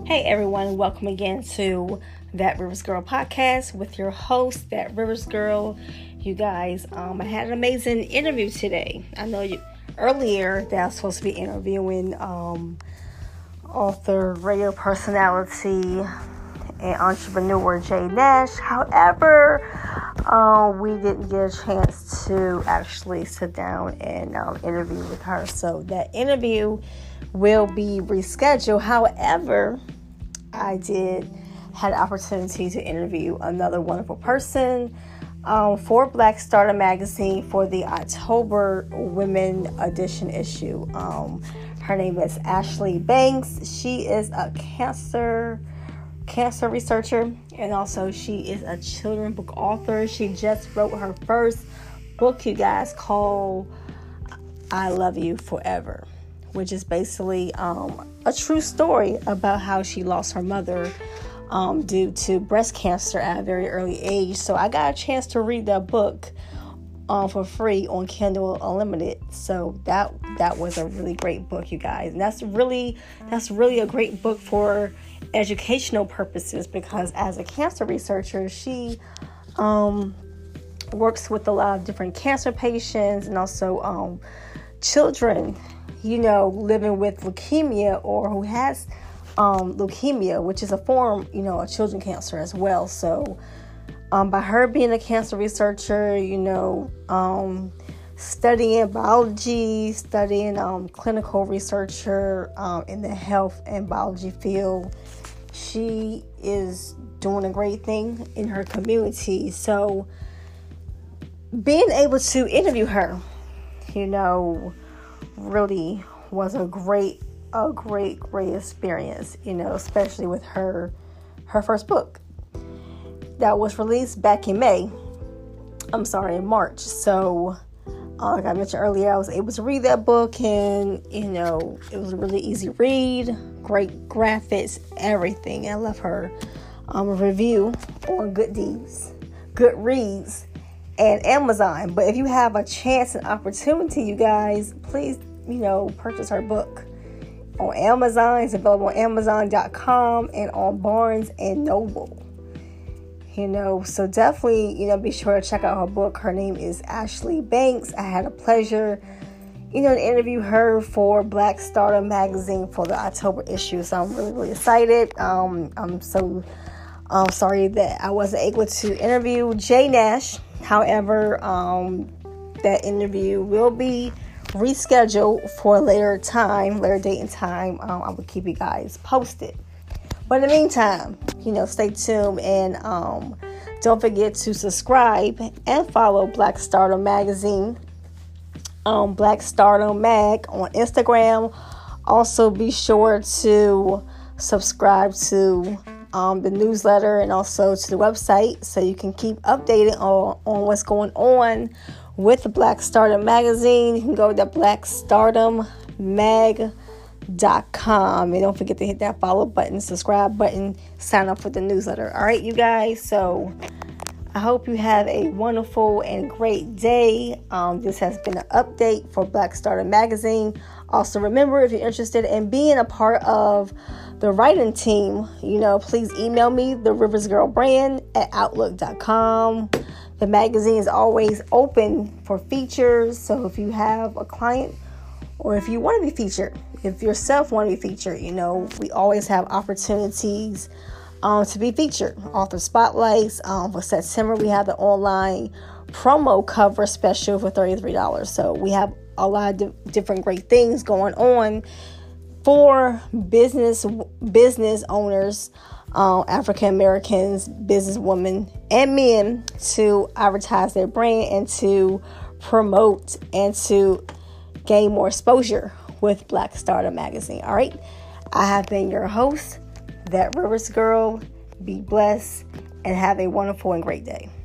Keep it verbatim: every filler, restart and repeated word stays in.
Hey everyone, welcome again to That Rivers Girl podcast with your host, That Rivers Girl. You guys, um, I had an amazing interview today. I know you earlier that I was supposed to be interviewing um, author, radio personality, and entrepreneur Jay Nash. However, uh, we didn't get a chance to actually sit down and um, interview with her. So that interview will be rescheduled. However, I did had an opportunity to interview another wonderful person um, for Black Starter Magazine for the October Women Edition issue. Um, her name is Ashley Banks. She is a cancer cancer researcher, and also she is a children's book author. She just wrote her first book, you guys, called I Love You Forever, which is basically um, a true story about how she lost her mother um, due to breast cancer at a very early age. So I got a chance to read that book um, for free on Kindle Unlimited. So that that was a really great book, you guys. And that's really that's really a great book for educational purposes, because as a cancer researcher, she um, works with a lot of different cancer patients and also um, children, you know, living with leukemia or who has um, leukemia, which is a form, you know, of children cancer as well. So um, by her being a cancer researcher, you know, um, studying biology, studying um, clinical researcher um, in the health and biology field, she is doing a great thing in her community. So being able to interview her, you know, really was a great, a great, great experience, you know, especially with her, her first book that was released back in May. I'm sorry, in March. So, uh, like I mentioned earlier, I was able to read that book, and, you know, it was a really easy read, great graphics, everything. I love her um, review on Goodreads, Goodreads, and Amazon. But if you have a chance and opportunity, you guys, please, you know, purchase her book on Amazon. It's available on amazon dot com and on Barnes and Noble. You know, so definitely, you know, be sure to check out her book. Her name is Ashley Banks. I had a pleasure, you know, to interview her for Black Starter Magazine for the October issue. So I'm really, really excited. Um, I'm so um, sorry that I wasn't able to interview Jay Nash. However, um, that interview will be rescheduled for a later time, later date and time. Um, I will keep you guys posted. But in the meantime, you know, stay tuned, and um, don't forget to subscribe and follow Black Starter Magazine, um, Black Starter Mag on Instagram. Also, be sure to subscribe to um, the newsletter and also to the website, so you can keep updated on, on what's going on with the Black Stardom Magazine. You can go to black stardom mag dot com, and don't forget to hit that follow button, subscribe button, sign up for the newsletter. All right, you guys. So I hope you have a wonderful and great day. Um, this has been an update for Black Starter Magazine. Also, remember, if you're interested in being a part of the writing team, you know, please email me, the Rivers Girl Brand at outlook dot com. The magazine is always open for features. So if you have a client, or if you want to be featured, if yourself want to be featured, you know, we always have opportunities um, to be featured. Author spotlights. Um, for September, we have the online promo cover special for thirty-three dollars. So we have a lot of di- different great things going on for business business owners, um, African Americans, businesswomen, and men to advertise their brand and to promote and to gain more exposure with Black Starter Magazine. All right, I have been your host, That Rivers Girl. Be blessed and have a wonderful and great day.